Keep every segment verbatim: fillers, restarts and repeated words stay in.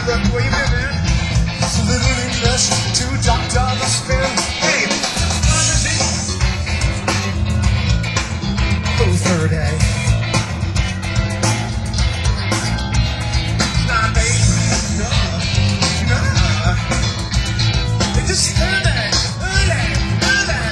look, where you been, man? It's a little English to Doctor the Spin. Hey, oh, third day. Nah, babe, no, no. They just heard that, heard that, heard that.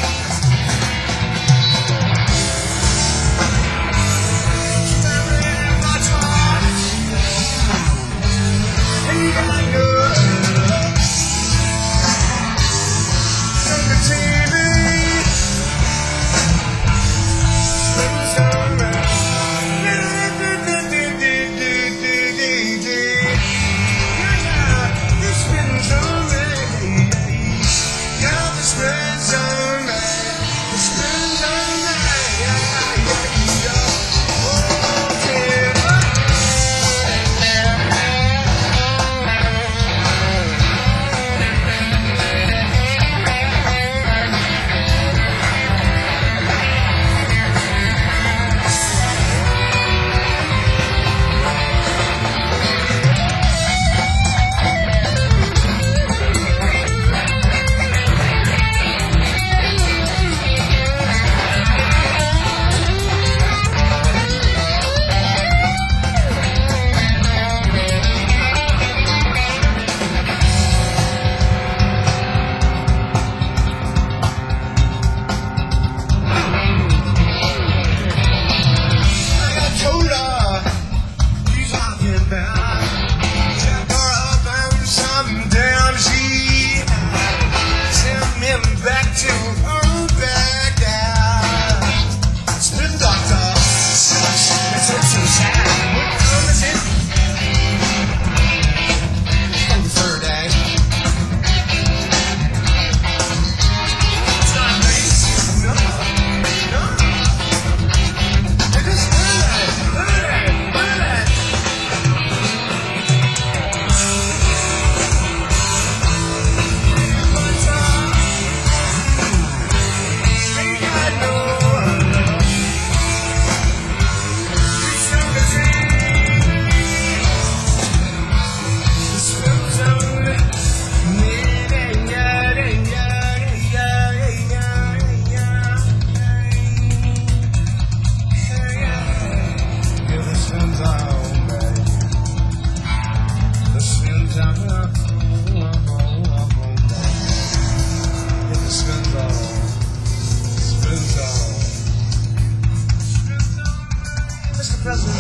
Mister President,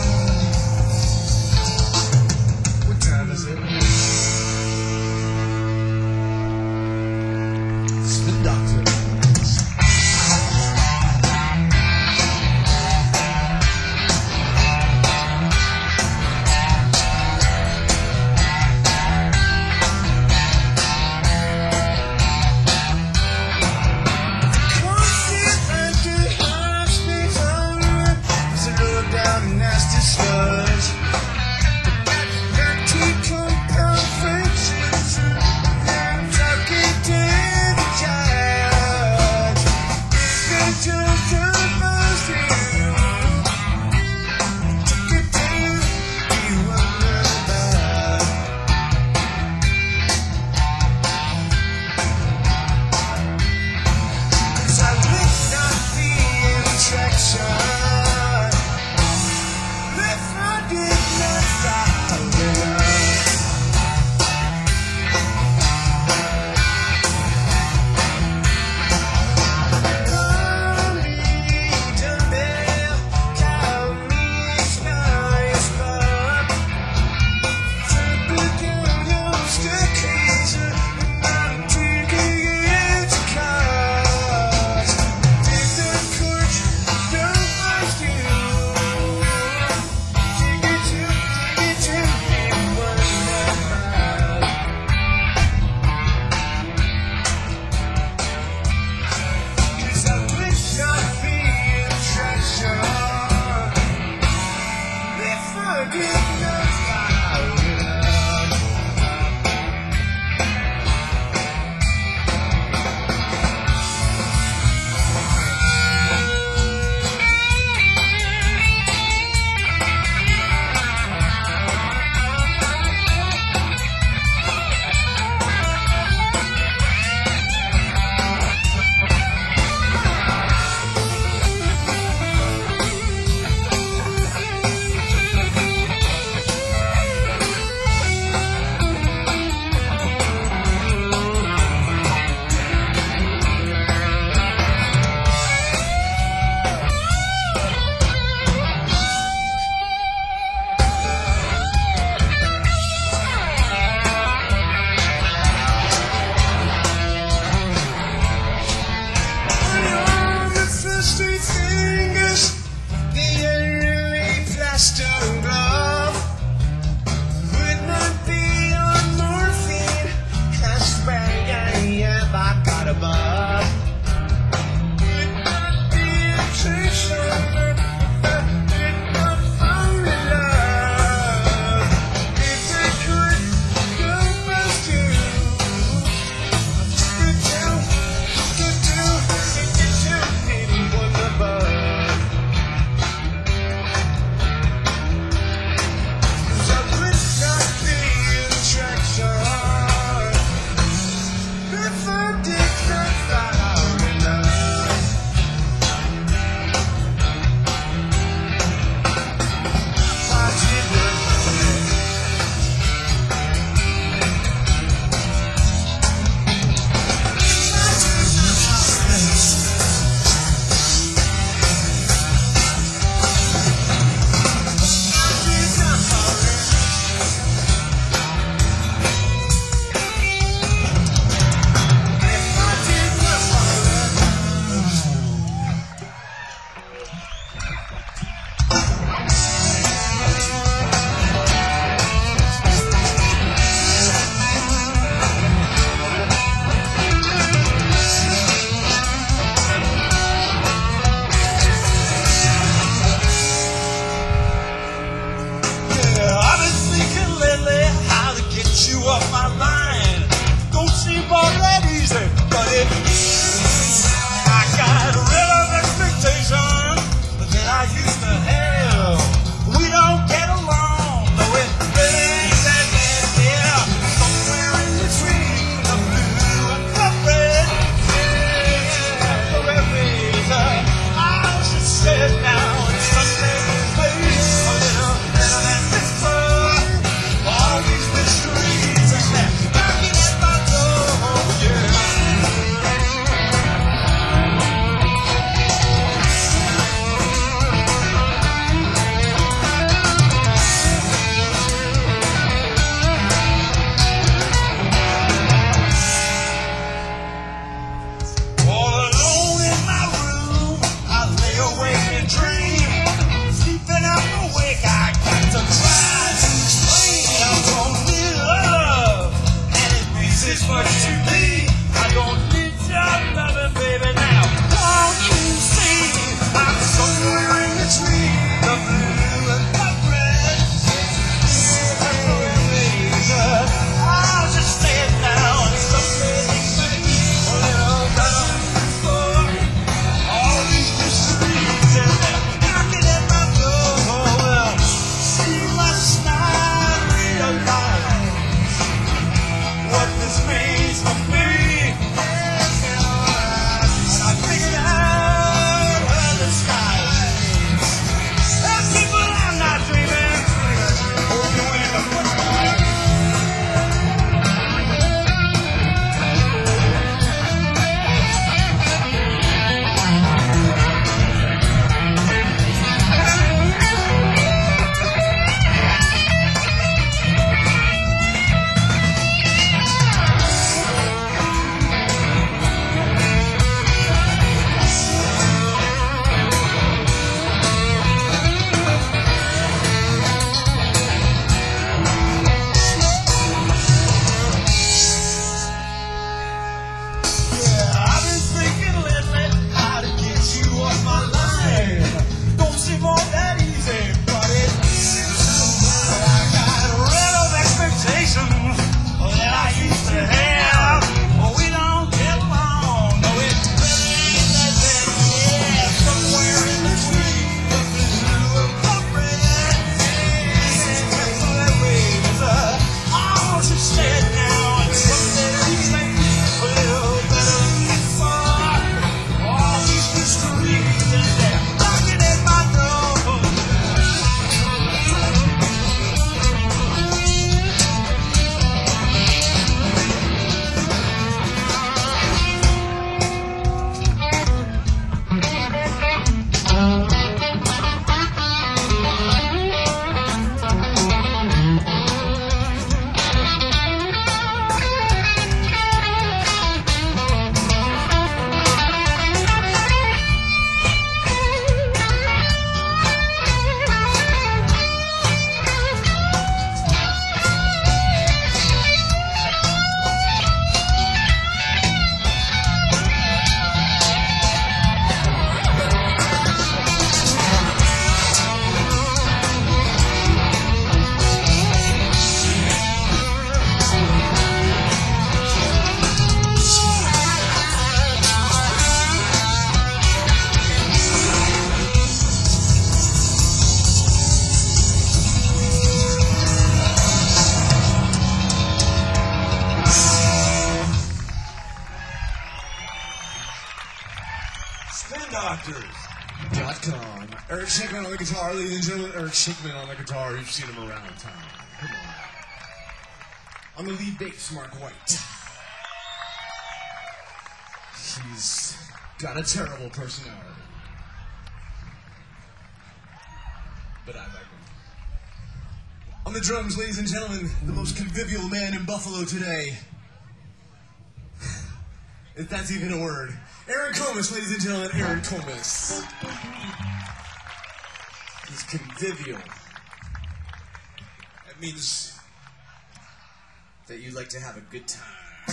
what time is it? It's the doctor. Down Collectors dot com. Eric Schickman on the guitar, ladies and gentlemen. Eric Schickman on the guitar. You've seen him around town. Come on. On the lead bass, Mark White. He's got a terrible personality. But I like him. On the drums, ladies and gentlemen, the most convivial man in Buffalo today. If that's even a word. Aaron Comas, ladies and gentlemen, Aaron Comas. He's convivial. That means that you like to have a good time.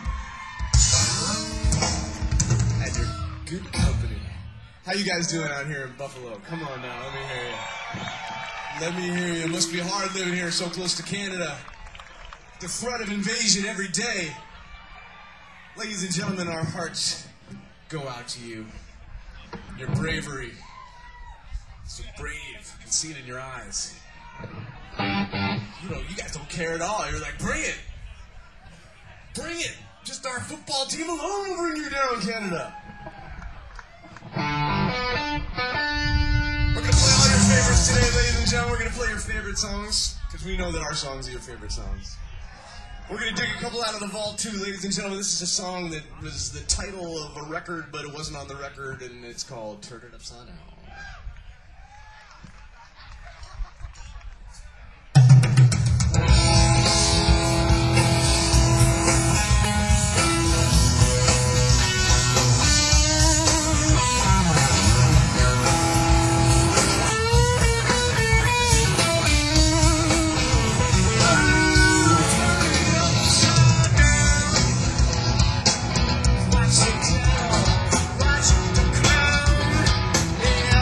And you're good company. How you guys doing out here in Buffalo? Come on now, let me hear you. Let me hear you. It must be hard living here so close to Canada. The threat of invasion every day. Ladies and gentlemen, our hearts go out to you. Your bravery. So brave. I can see it in your eyes. You know, you guys don't care at all. You're like, bring it. Bring it. Just our football team alone will bring you down, Canada. We're going to play all your favorites today, ladies and gentlemen. We're going to play your favorite songs, because we know that our songs are your favorite songs. We're going to dig a couple out of the vault, too, ladies and gentlemen. This is a song that was the title of a record, but it wasn't on the record, and it's called Turn It Upside Down. Watch the crowd, watch the crowd.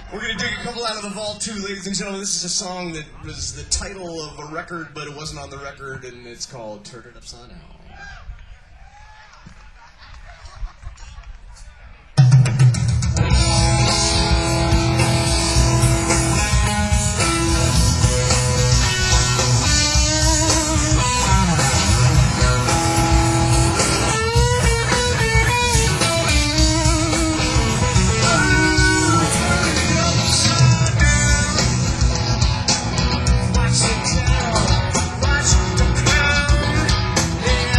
We're going to dig a couple out of the vault, too, ladies and gentlemen. This is a song that was the title of a record, but it wasn't on the record, and it's called Turn It Upside Down. Watch the crown, watch the crown.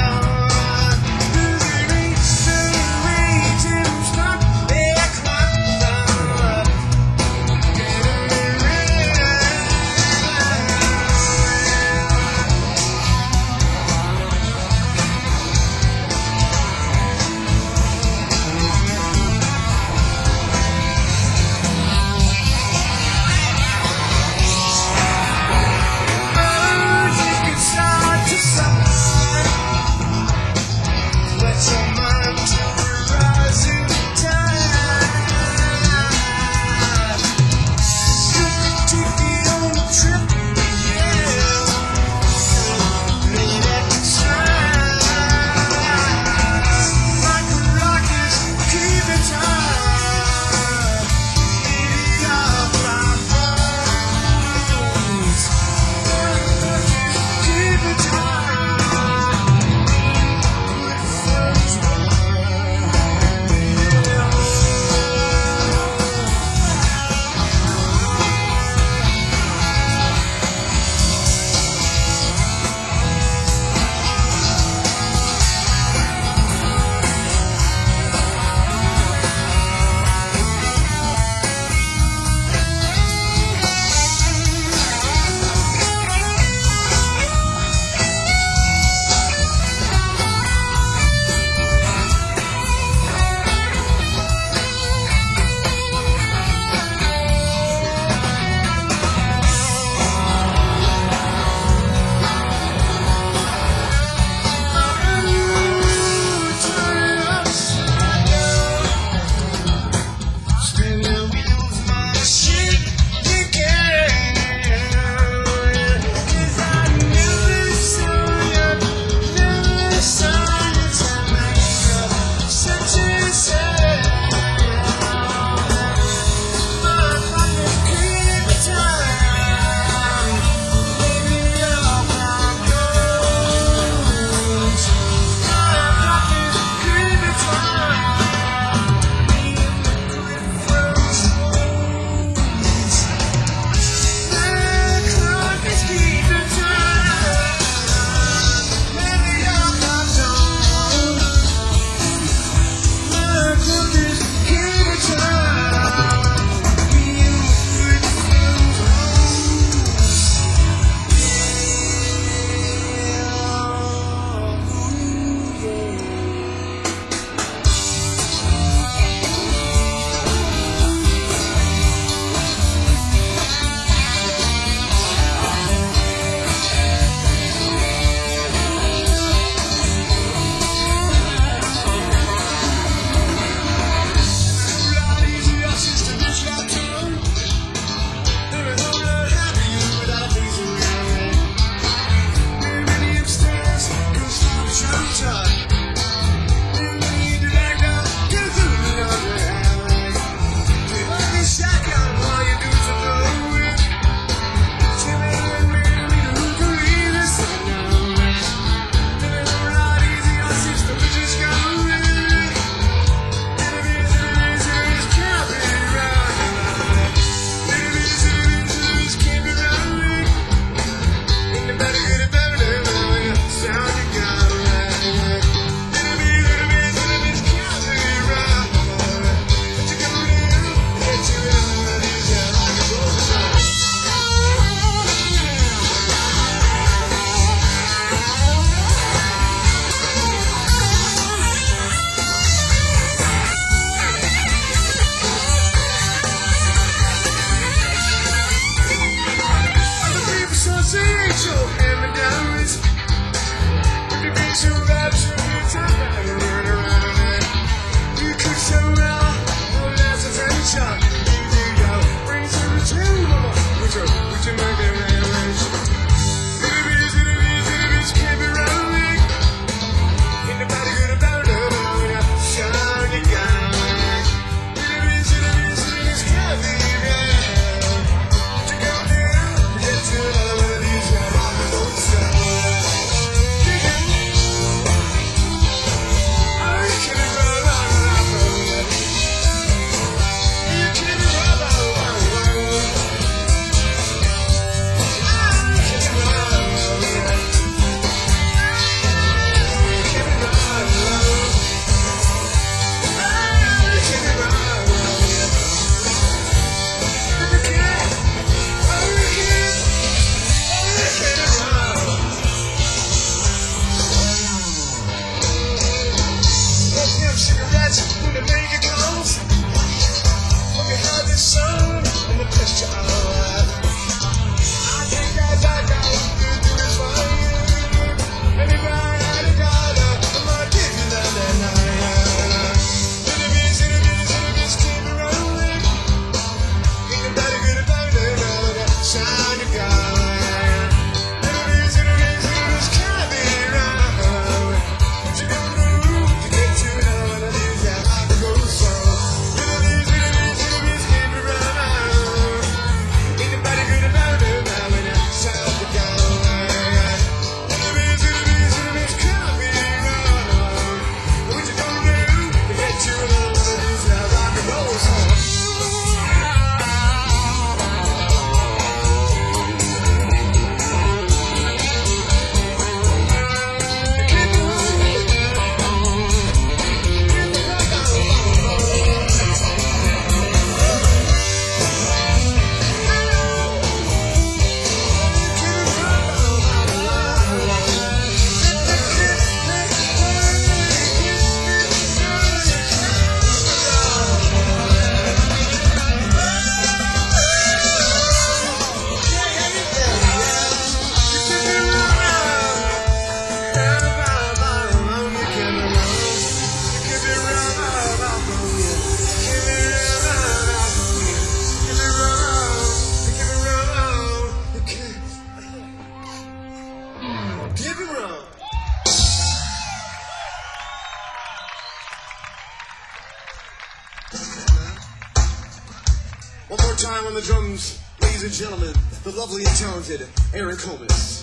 One more time on the drums, ladies and gentlemen, the lovely and talented Aaron Comas.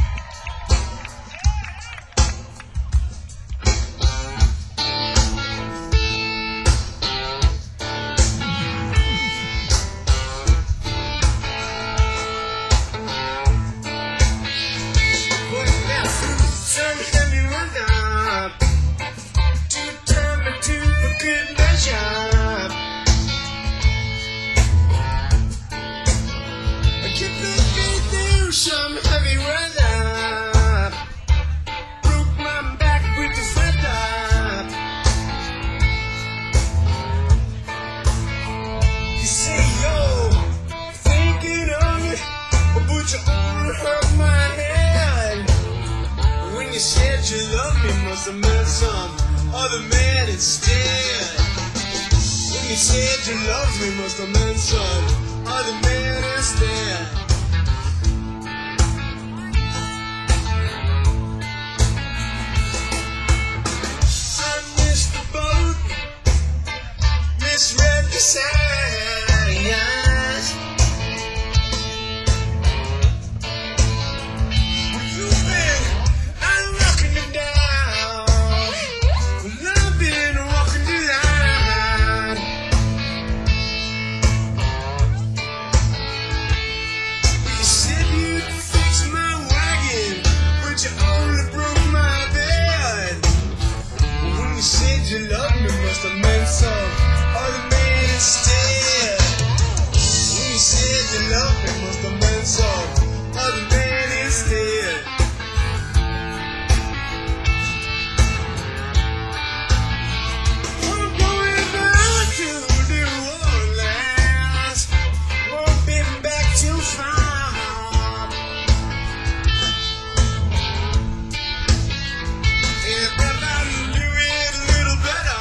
Some heavy weather broke my back with the feather. You say, yo, thinking of it, but you only hurt my head. When you said you loved me, must have meant some other man instead. When you said you loved me, must have meant some other man instead. Misread the signs. You've been unlocking it down. Well, I've been walking the line. You said you'd fix my wagon, but you only broke my bed. When you said you loved me, must have meant something other man instead. When you said you loved me, must have meant some other man instead. I'm going back to New Orleans. Won't be back too far. If I knew it a little better,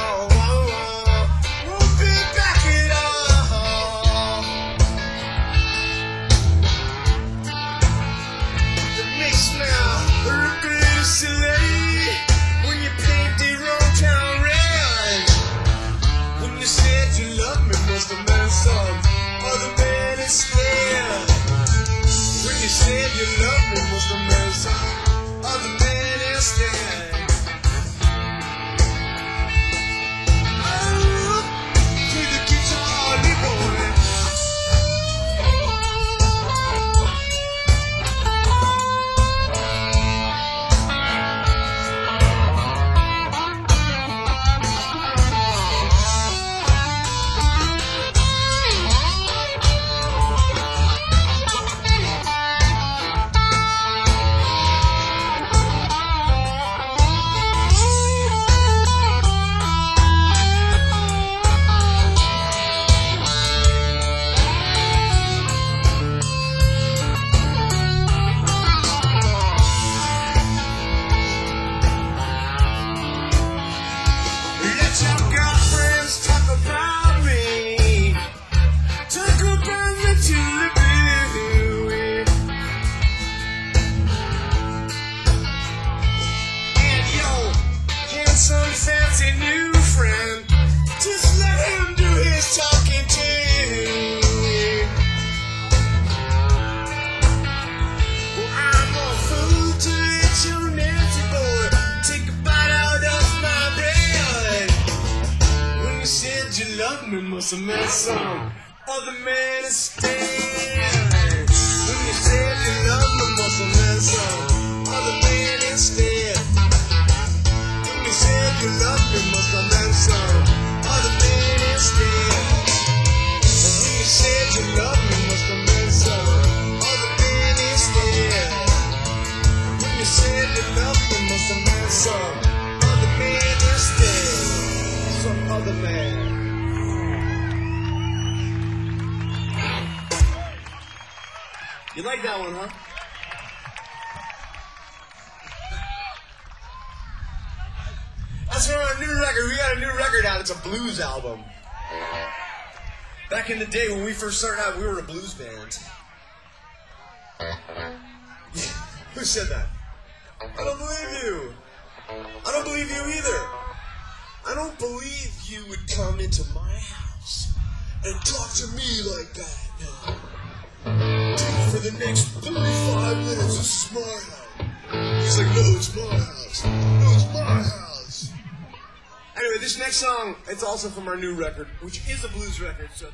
when you paint the road town red. When you said you loved me, must have meant some other man instead. When you said you loved me, must have meant some other man instead. Oh, to the guitar, boy. Some fancy new friend, just let him do his talking too. Well, I'm a fool to let your Nancy boy take a bite out of my bread. When you said you loved me, must have meant some other man instead. When you said you loved me, must have meant some other man instead. You said you loved me, must have meant some other man instead. And when you said you loved me, must have meant some other man instead. When you said you loved me, must have meant some other man instead. Some other man. You like that one, huh? That's from our new record. We got a new record out. It's a blues album. Back in the day when we first started out, we were a blues band. Who said that? I don't believe you. I don't believe you either. I don't believe you would come into my house and talk to me like that now. For the next thirty-five minutes, this is my house. He's like, no, it's my house. No, it's my house. Anyway, this next song, it's also from our new record, which is a blues record, so...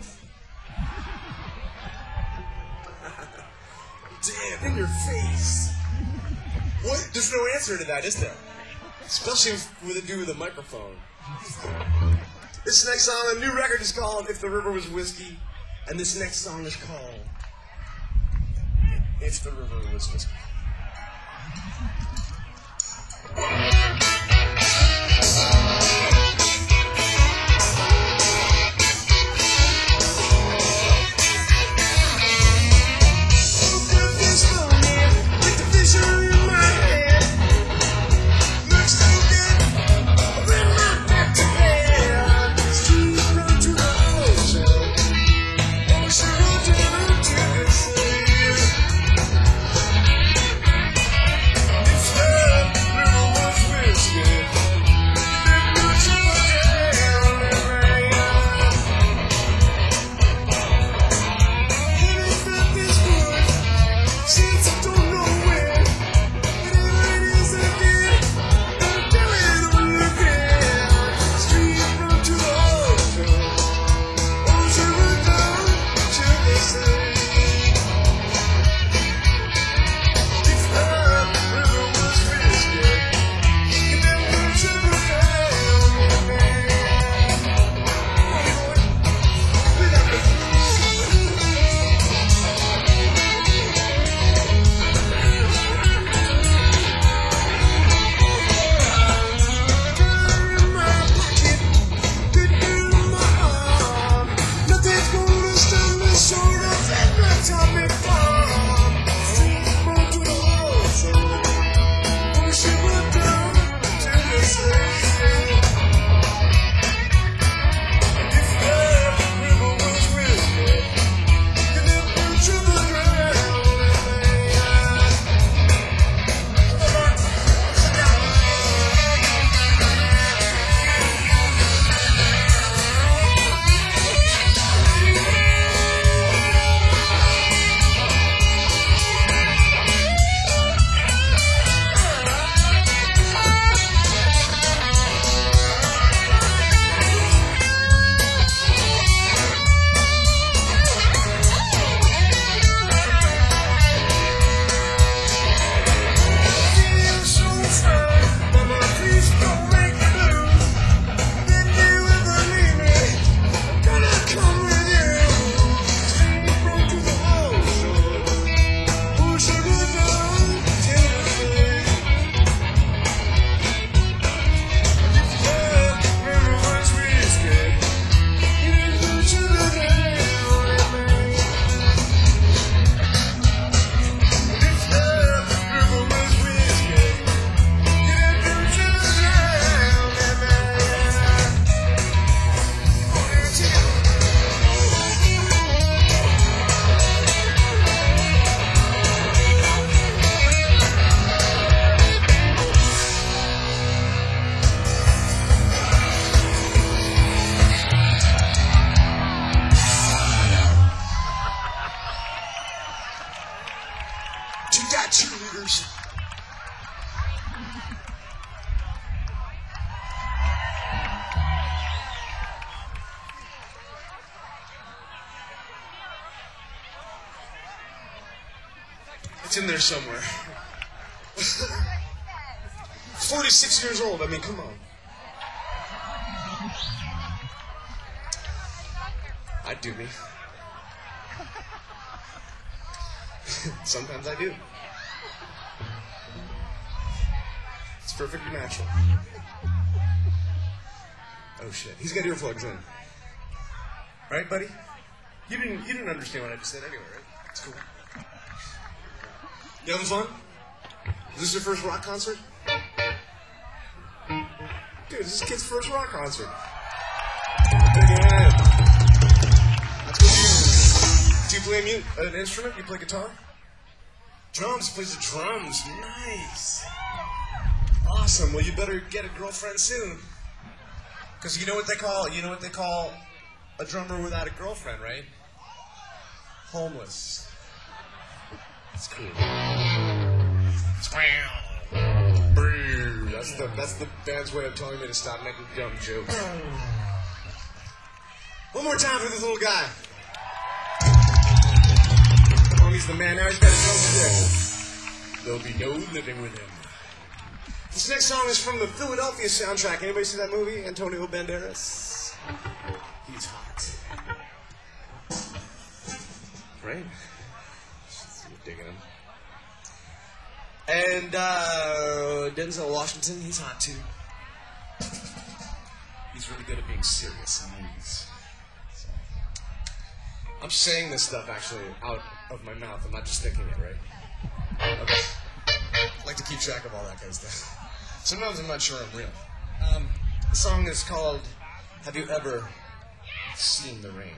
Damn, in your face. What? There's no answer to that, is there? Especially with it do with a microphone. This next song, the new record is called If the River Was Whiskey, and this next song is called If the River Was Whiskey. Cheerleaders. It's in there somewhere. forty-six years old, I mean, come on. I'd do me. Sometimes I do. It's perfectly natural. Oh shit, he's got earplugs in. Right, buddy? You didn't you didn't understand what I just said anyway, right? It's cool. You having fun? Is this your first rock concert? Dude, this is this kid's first rock concert. Big hand. That's good. Do you play a mute, an instrument? You play guitar? Drums, he plays the drums. Nice. Awesome. Well, you better get a girlfriend soon. Because you know what they call, you know what they call a drummer without a girlfriend, right? Homeless. It's cool. That's the that's the band's way of telling me to stop making dumb jokes. One more time for this little guy. Oh, he's the man now. He's got his own stick. There'll be no living with him. This next song is from the Philadelphia soundtrack. Anybody see that movie? Antonio Banderas. He's hot. Right? You're digging him. And uh, Denzel Washington, he's hot too. He's really good at being serious in movies. So. I'm saying this stuff actually out of my mouth. I'm not just thinking it, right? Okay. I like to keep track of all that kind of stuff. Sometimes I'm not sure I'm real. Um, the song is called Have You Ever Seen the Rain?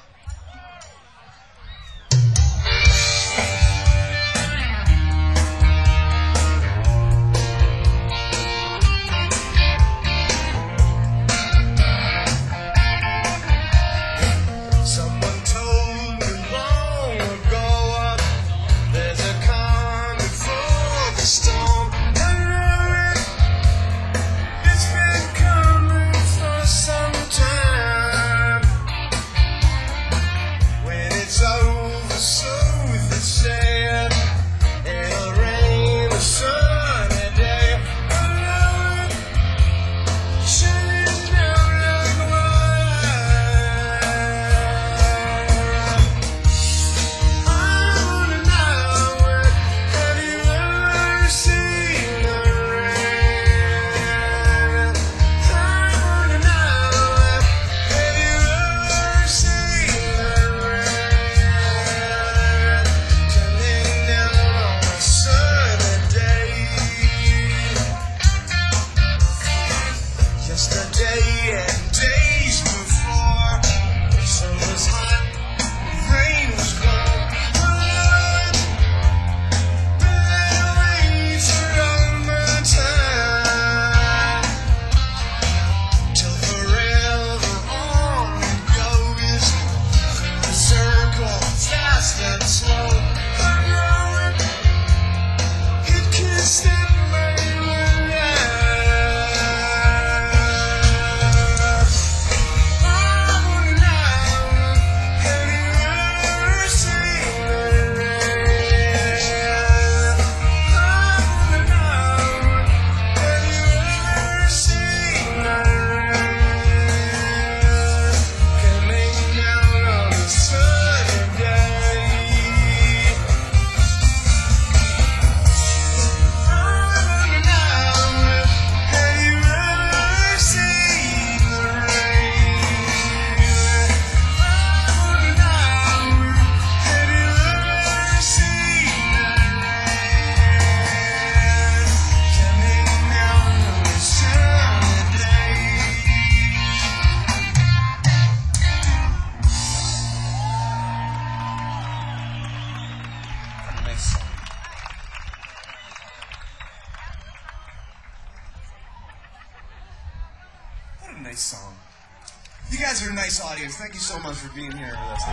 Nice song. You guys are a nice audience. Thank you so much for being here with us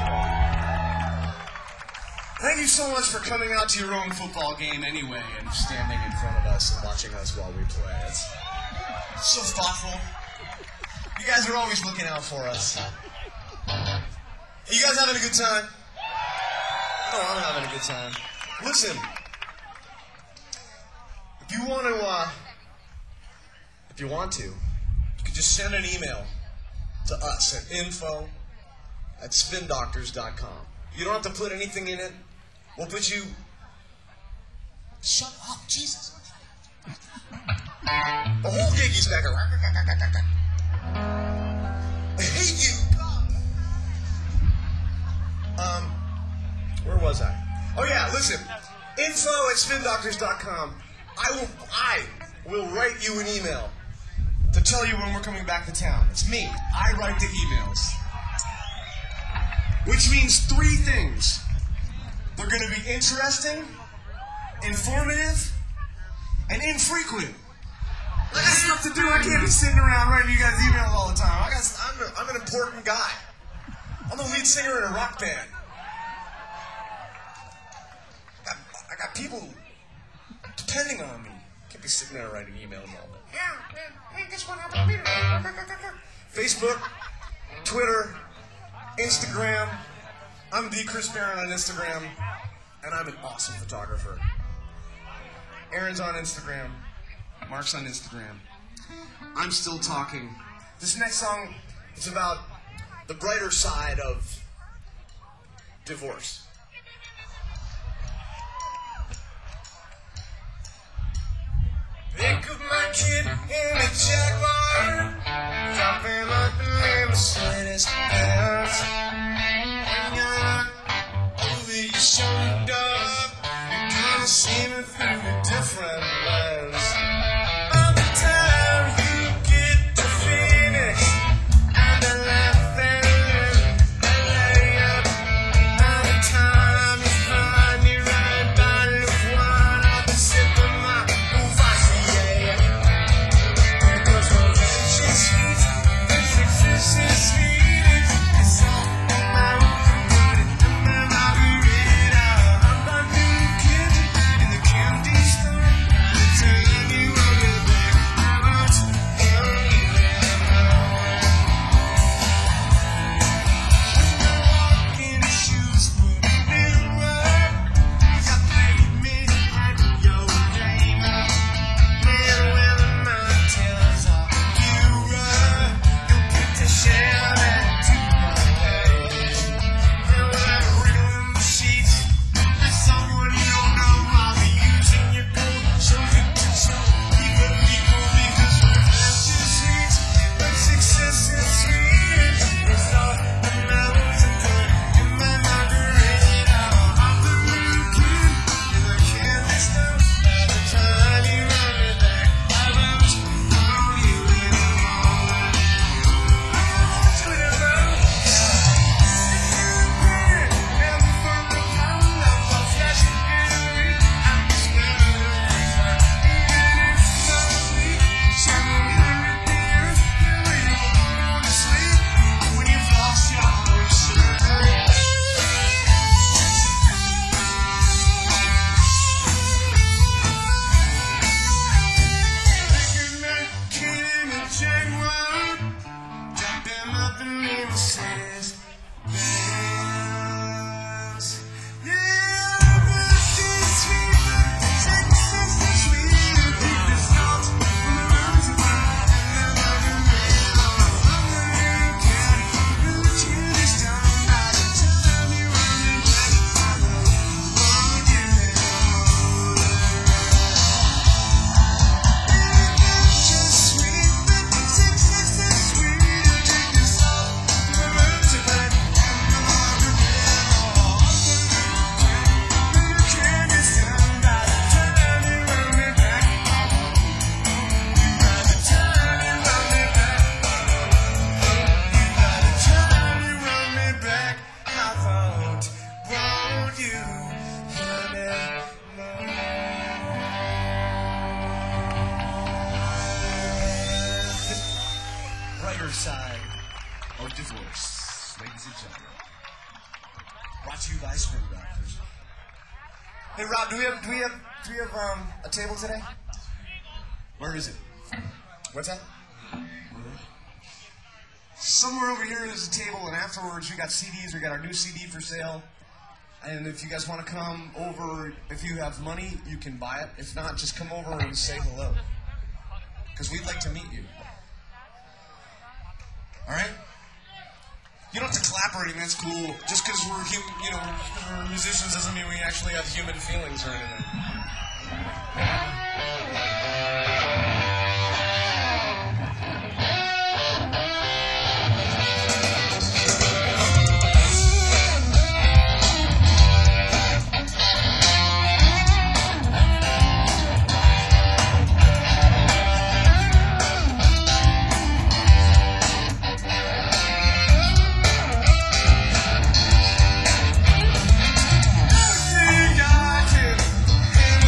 today. Thank you so much for coming out to your own football game anyway and standing in front of us and watching us while we play. It's so thoughtful. You guys are always looking out for us. Are you guys having a good time? No, I'm having a good time. Listen, if you want to, uh, if you want to, you can just send an email to us at info at spin doctors dot com. You don't have to put anything in it. We'll put you... Shut up, Jesus. The whole gig is back. I hate you. Um, where was I? Oh yeah, listen. info at spin doctors dot com. I will, I will write you an email to tell you when we're coming back to town. It's me. I write the emails. Which means three things. They're going to be interesting, informative, and infrequent. I got stuff to do. I can't be sitting around writing you guys emails all the time. I got, I'm, a, I'm an important guy. lead singer in a rock band. I got, I got people depending on me. Can't be sitting there writing emails all day. Yeah, man, hey, guess what happened? Facebook, Twitter, Instagram. I'm the Chris Barron on Instagram, and I'm an awesome photographer. Aaron's on Instagram. Mark's on Instagram. I'm still talking. This next song is about the brighter side of divorce. Think of my kid in a Jaguar, dropping up the Mercedes Benz. And you're over your shoulder, kind of seeing it through a different lens. By the time you get to Phoenix, and the laugh and lay up. By the time you find your right bottle of wine, I'll be sipping my Courvoisier. Because revenge is sweet, and success is sweet. It's all about good and my margarita. I'm a new kid in the candy store. Telling you all your back, I want to tell you now. Walking shoes for me to work. I played me at your game. Man, when the mountains are pure, you get to share that to my way. And when I wriggle in the sheets, there's someone you don't know. I'll be using your gold, so you can show people, people, because revenge is sweet, but success is sweet. It's all the mountains and good in my margarita. I'm the little kid in the candy store. By the time you run me back, I won't know you anymore. To the road, and from the pound of a flash of jewelry, I'm just gonna leave. Even if it's not sweet, seven hundred years, you really want to sleep when you've lost your ocean. Thinking that kid in a Jaguar, jumping up in the Mercedes Benz. Yeah, revenge is sweet, success is sweet. Deep as salt in the mountains of mine, and the margarita. I'm the little kid who chewed his tongue. By the time you run me back, I won't want you anymore. Revenge is sweet, but success is sweet. Deep as salt in the mountains of mine, and the margarita. I'm the little kid who chewed his tongue. By the time you run me back, I won't. By the time you run me back, I won't. By the time you run me back, I won't want you anymore. Brighter side of divorce, ladies and gentlemen. Brought to you by Spin Doctors. Hey Rob, do we have do we have do we have um a table today? Where is it? What's that? Somewhere over here there's a table, and afterwards we got C Ds. We got our new C D for sale. And if you guys want to come over, if you have money, you can buy it. If not, just come over and say hello, because we'd like to meet you. All right? You don't have to clap or anything. That's cool. Just because we're hum- you know we're musicians doesn't mean we actually have human feelings or anything. Everything I did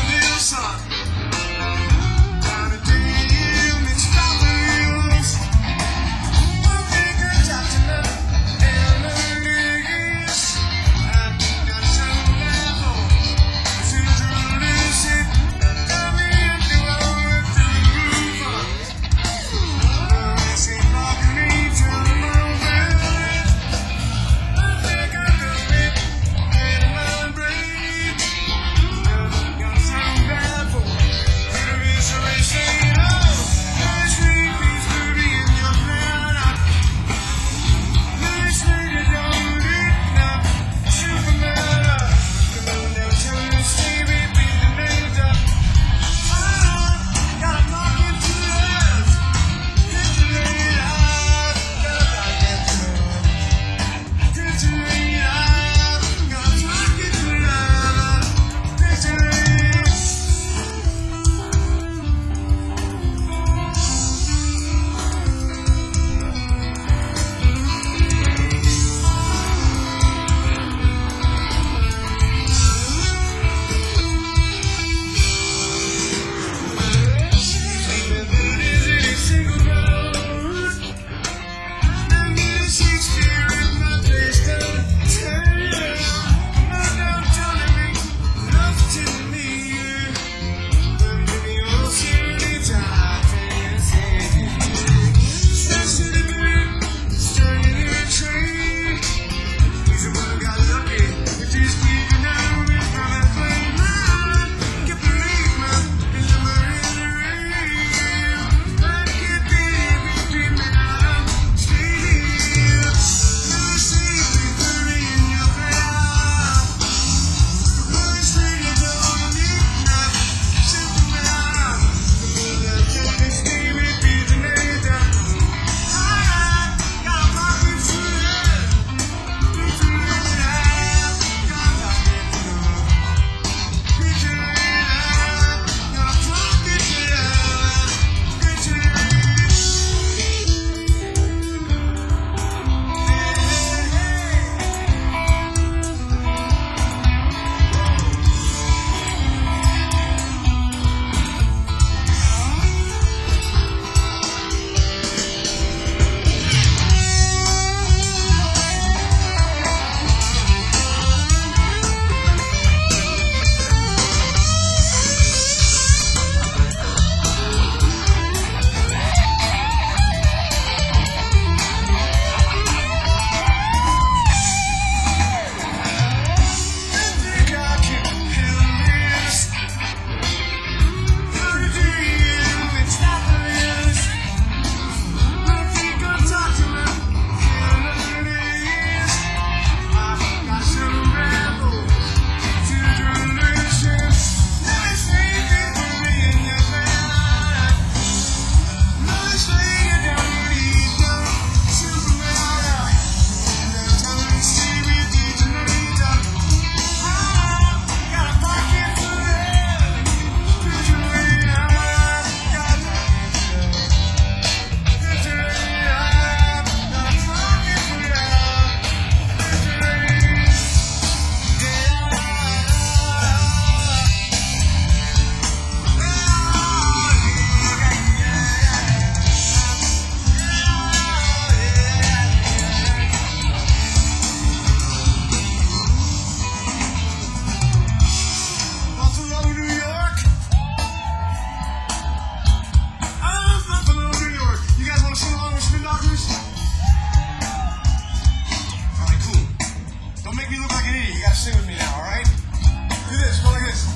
You gotta sing with me now, alright? Do this, go like this.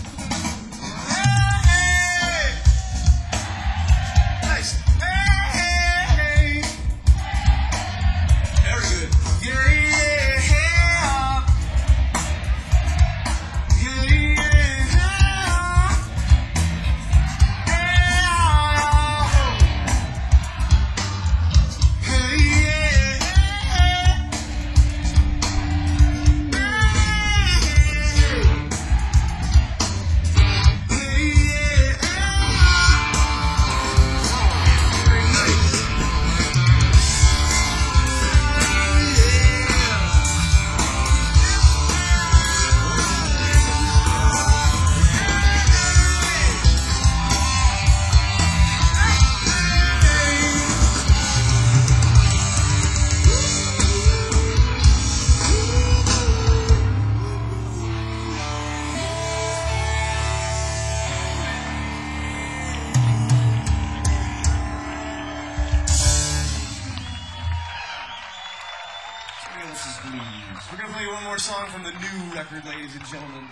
Hey! Nice. Hey! Very good. Yeah, yeah. We're gonna play one more song from the new record, ladies and gentlemen.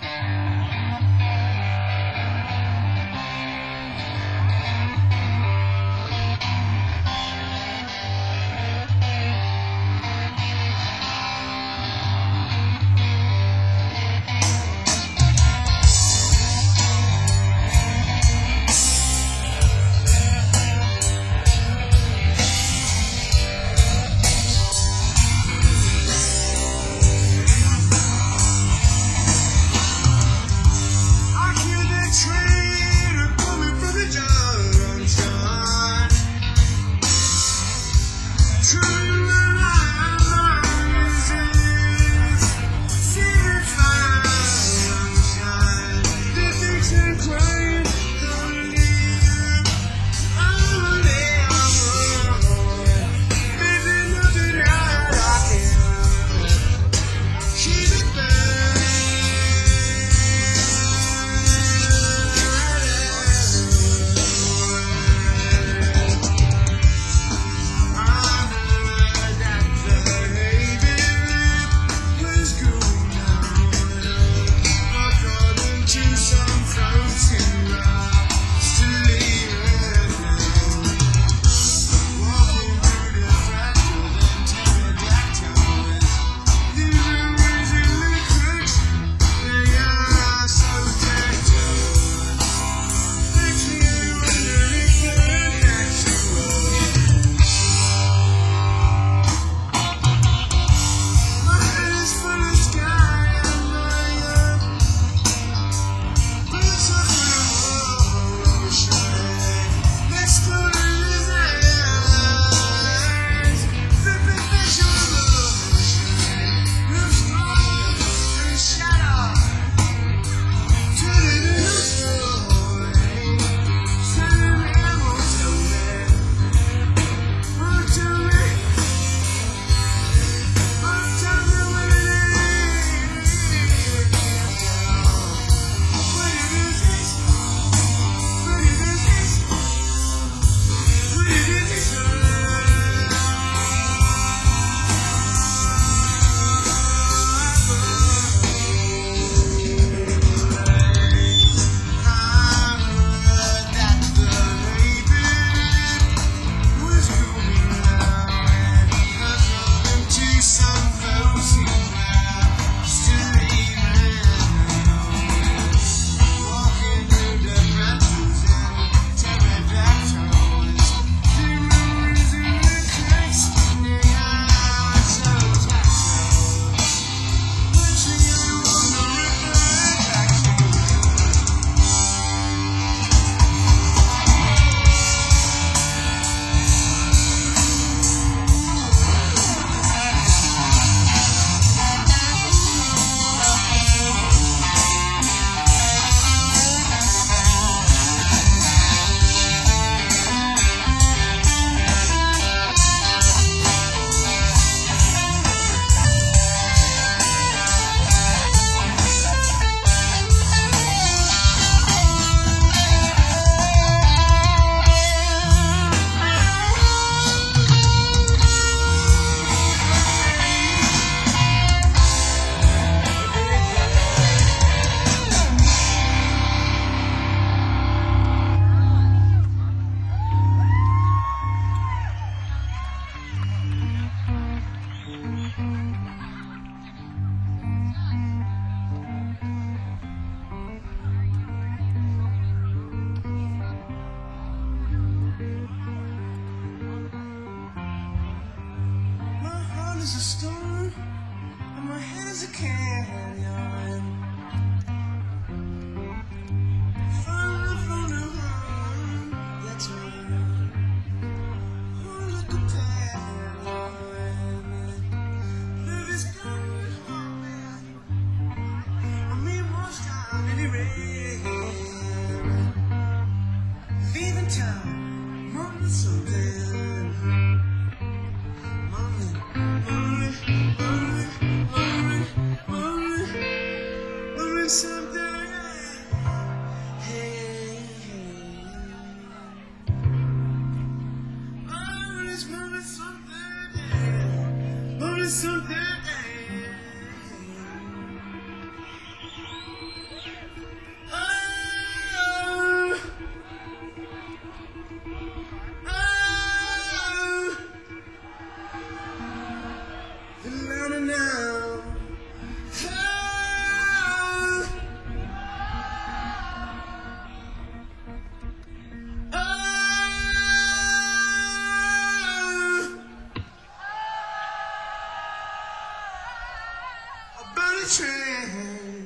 canyon. Far from the home, that's me. Oh, look at that. Love is coming home, man. I mean, washed out in the rain. Leaving town, morning something. Morning, morning, morning, morning, morning, morning something. Hey, oh, it's morning something. Morning something. Oh. Train.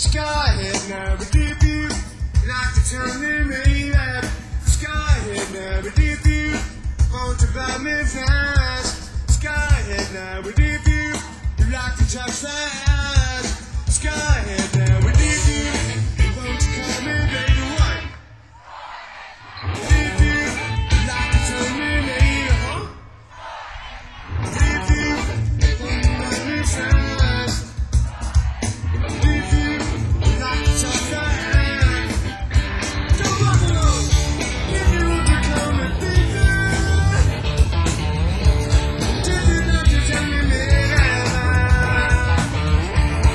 Skyhead never did you like to tell me me that Skyhead never did you want to buy me fast. Skyhead never did you like to talk fast. Skyhead never did you want to call me baby what? Did you like to tell me me huh? Did you want to buy me fast? Did you like to talk fast? Don't walk alone if you want to come and be there. Did you like to tell me me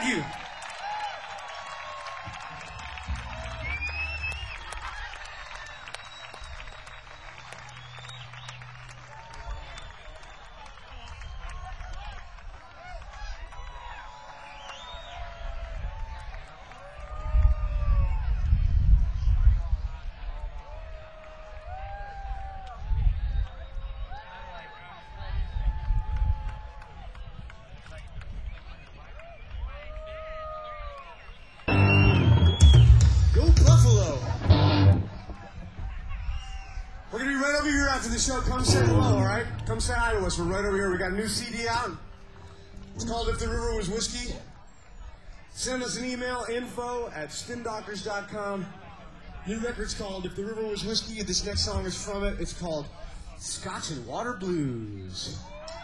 Thank you. We're gonna be right over here after the show. Come say hello, all right? Come say hi to us. We're right over here. We got a new C D out. It's called If the River Was Whiskey. Send us an email, info at spin doctors dot com. New record's called If the River Was Whiskey. This next song is from it. It's called Scotch and Water Blues.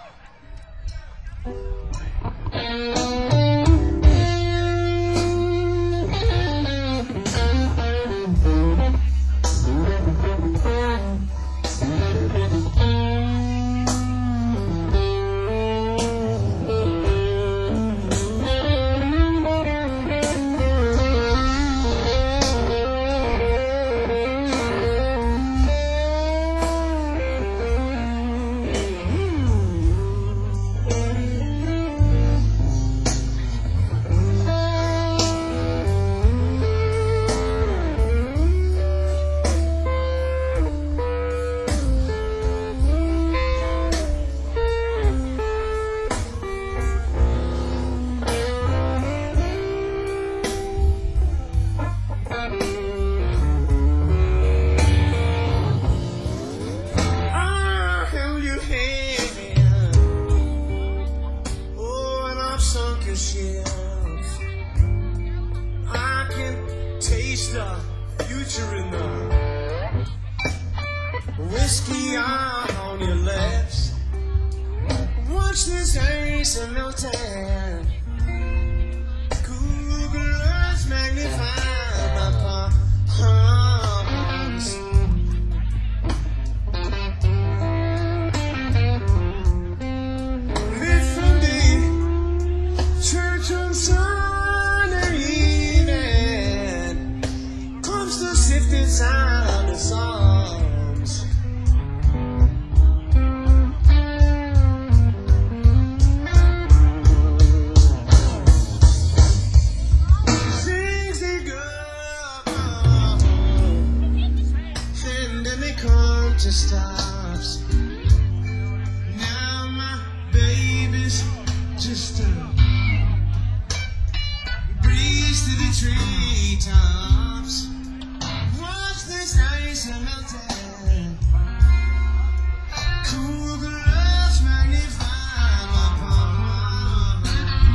I can taste the future in the whiskey on your lips. Watch this ice melting. Cool gloves magnify my palms. Lit from the church on Sunday evening comes the sifted sound of songs. Things they go and then they come to stops. Now my baby's just a breeze to the treetops. Watch this ice melting. Cool gloves magnify my palms.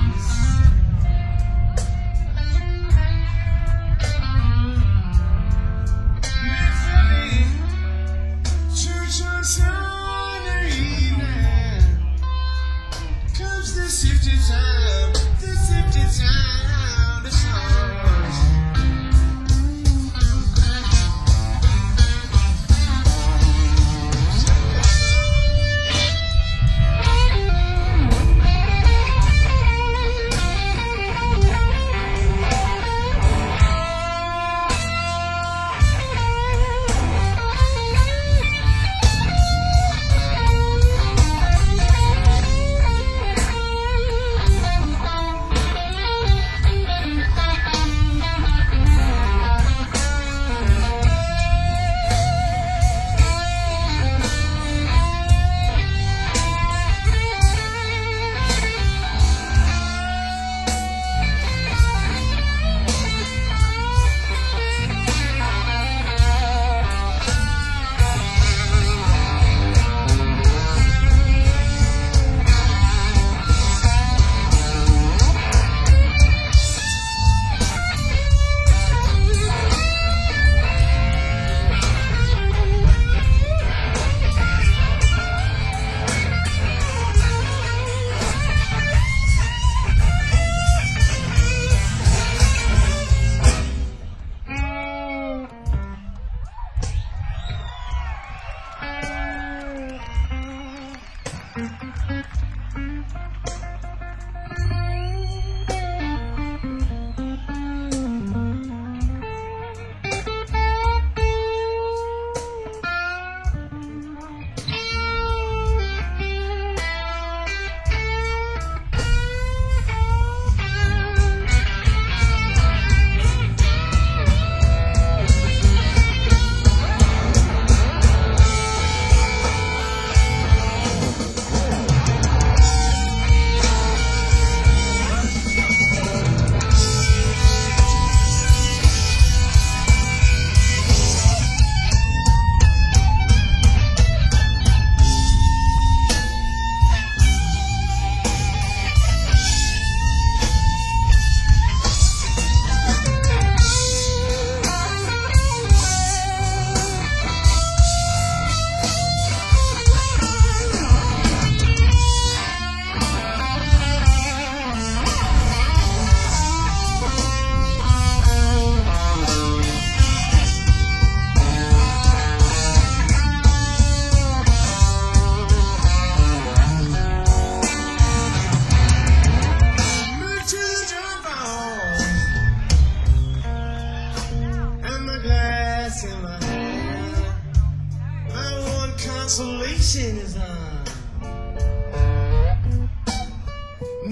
Every church on Sunday evening comes the sifted sound, the sifted sound of songs.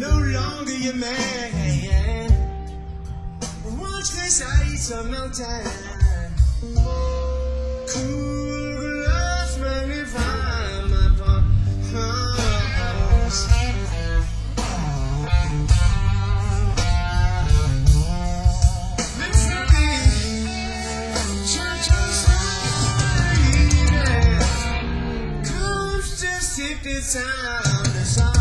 no longer your man. Watch this ice on mountain. Cool glass magnify my pulse. Listen to me, church on Sunday. Comes just hit the sound of song.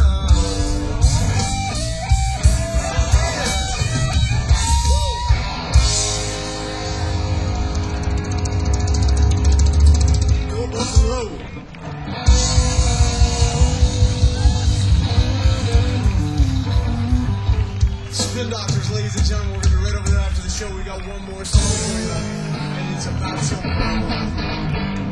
Spin Doctors, ladies and gentlemen, we're gonna be right over there after the show. We got one more song for you, and it's about something.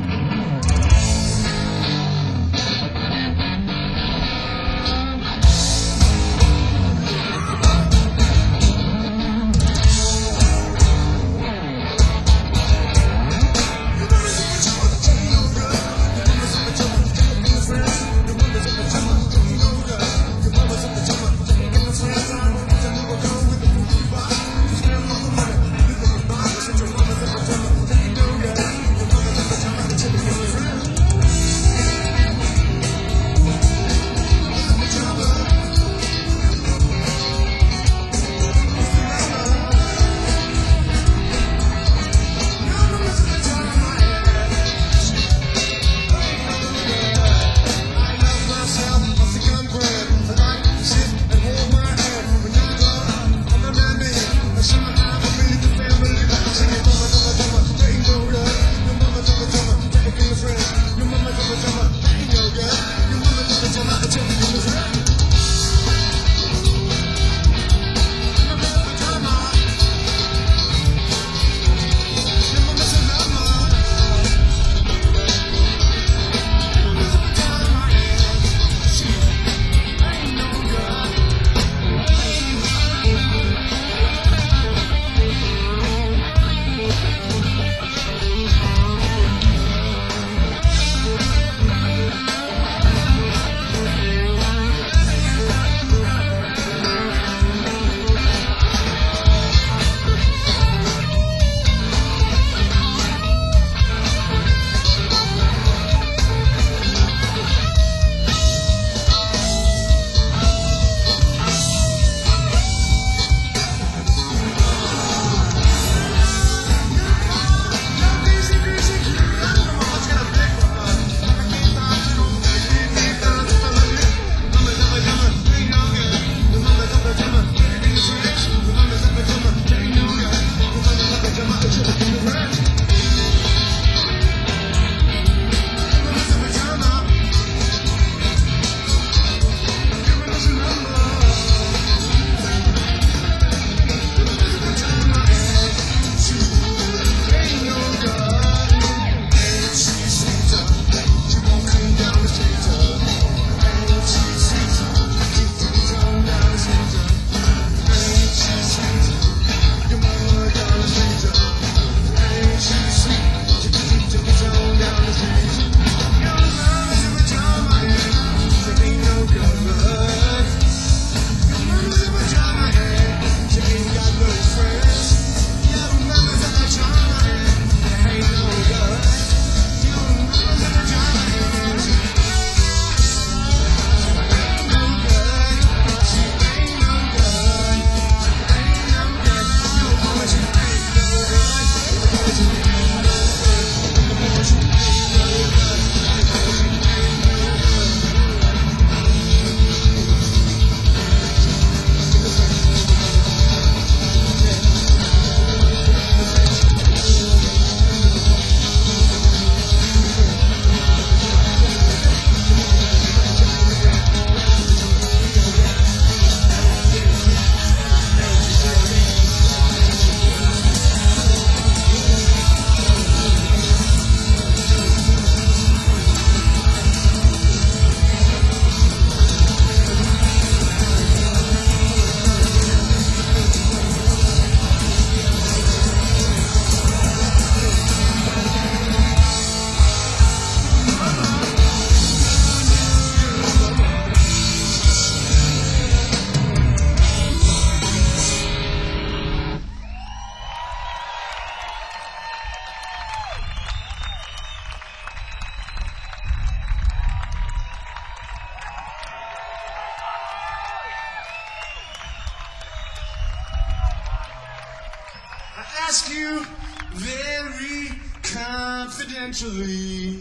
ask you very confidentially.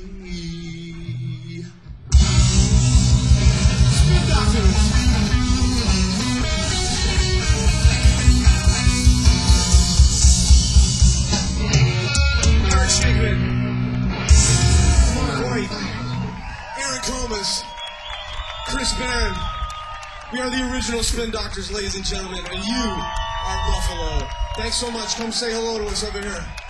Spin Doctors. Eric Shankman, Mark White, Aaron Comas, Chris Barron. We are the original Spin Doctors, ladies and gentlemen, and you are Buffalo. Thanks so much. Come say hello to us over here.